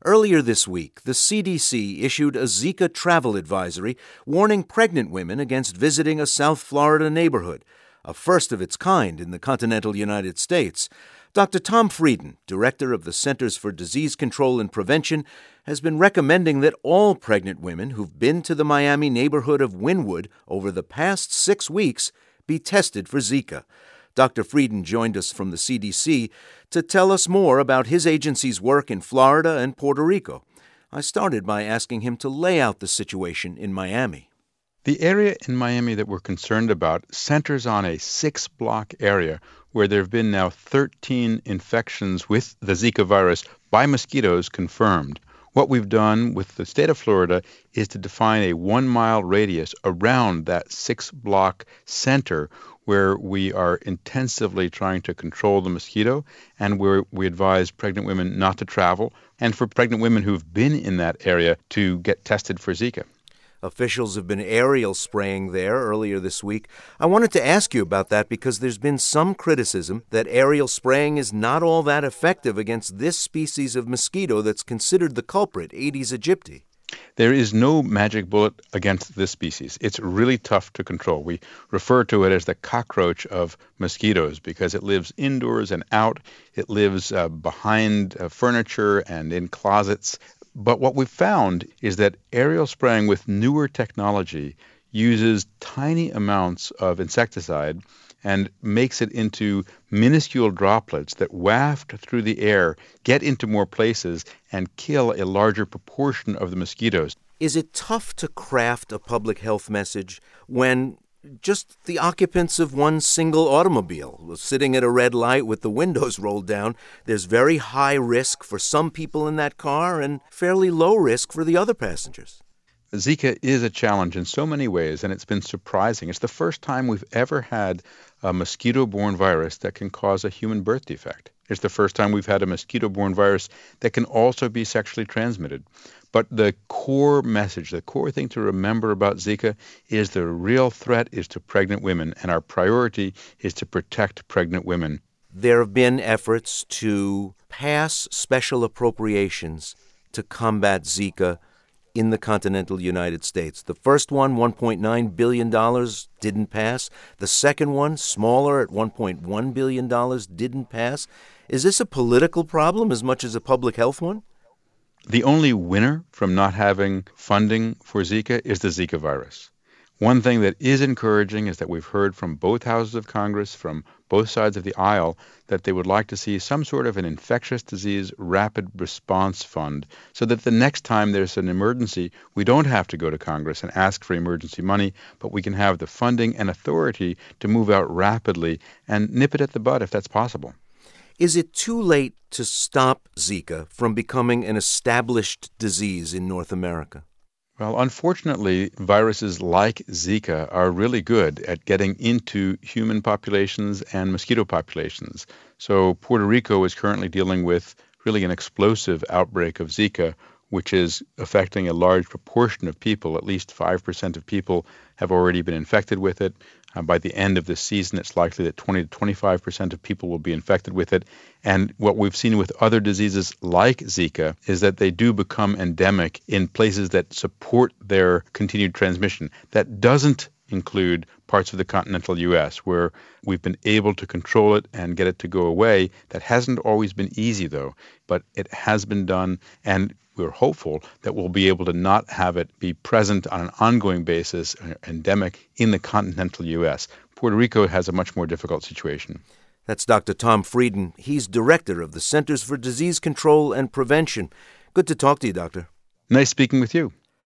Earlier this week, the CDC issued a Zika travel advisory warning pregnant women against visiting a South Florida neighborhood, a first of its kind in the continental United States. Dr. Tom Frieden, director of the Centers for Disease Control and Prevention, has been recommending that all pregnant women who've been to the Miami neighborhood of Wynwood over the past 6 weeks be tested for Zika. Dr. Frieden joined us from the CDC to tell us more about his agency's work in Florida and Puerto Rico. I started by asking him to lay out the situation in Miami. The area in Miami that we're concerned about centers on a 6-block area where there have been now 13 infections with the Zika virus by mosquitoes confirmed. What we've done with the state of Florida is to define a 1-mile radius around that 6-block center where we are intensively trying to control the mosquito and where we advise pregnant women not to travel, and for pregnant women who've been in that area to get tested for Zika. Officials have been aerial spraying there earlier this week. I wanted to ask you about that because there's been some criticism that aerial spraying is not all that effective against this species of mosquito that's considered the culprit, Aedes aegypti. There is no magic bullet against this species. It's really tough to control. We refer to it as the cockroach of mosquitoes because it lives indoors and out. It lives behind furniture and in closets. But what we've found is that aerial spraying with newer technology uses tiny amounts of insecticide and makes it into minuscule droplets that waft through the air, get into more places, and kill a larger proportion of the mosquitoes. Is it tough to craft a public health message when just the occupants of one single automobile sitting at a red light with the windows rolled down, there's very high risk for some people in that car and fairly low risk for the other passengers? Zika is a challenge in so many ways, and it's been surprising. It's the first time we've ever had a mosquito-borne virus that can cause a human birth defect. It's the first time we've had a mosquito-borne virus that can also be sexually transmitted. But the core message, the core thing to remember about Zika is the real threat is to pregnant women, and our priority is to protect pregnant women. There have been efforts to pass special appropriations to combat Zika in the continental United States. The first one, $1.9 billion, didn't pass. The second one, smaller at $1.1 billion, didn't pass. Is this a political problem as much as a public health one? The only winner from not having funding for Zika is the Zika virus. One thing that is encouraging is that we've heard from both houses of Congress, from both sides of the aisle, that they would like to see some sort of an infectious disease rapid response fund so that the next time there's an emergency, we don't have to go to Congress and ask for emergency money, but we can have the funding and authority to move out rapidly and nip it at the bud if that's possible. Is it too late to stop Zika from becoming an established disease in North America? Well, unfortunately, viruses like Zika are really good at getting into human populations and mosquito populations. So Puerto Rico is currently dealing with really an explosive outbreak of Zika, which is affecting a large proportion of people. At least 5% of people have already been infected with it. By the end of the season, it's likely that 20 to 25% of people will be infected with it. And what we've seen with other diseases like Zika is that they do become endemic in places that support their continued transmission. That doesn't include parts of the continental U.S. where we've been able to control it and get it to go away. That hasn't always been easy, though, but it has been done, and we're hopeful that we'll be able to not have it be present on an ongoing basis, endemic, in the continental U.S. Puerto Rico has a much more difficult situation. That's Dr. Tom Frieden. He's director of the Centers for Disease Control and Prevention. Good to talk to you, Doctor. Nice speaking with you.